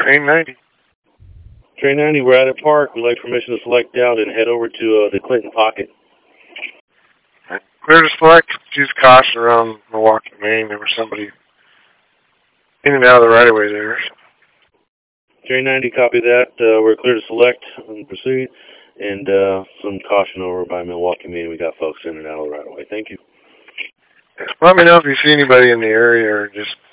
Train 90. Train 90, we're at a park. We'd like permission to select out and head over to the Clinton Pocket. Clear to select. Use caution around Milwaukee, Maine. There was somebody in and out of the right-of-way there. Train 90, copy that. We're clear to select and proceed. And some caution over by Milwaukee, Maine. We got folks in and out of the right-of-way. Thank you. Let me know if you see anybody in the area or just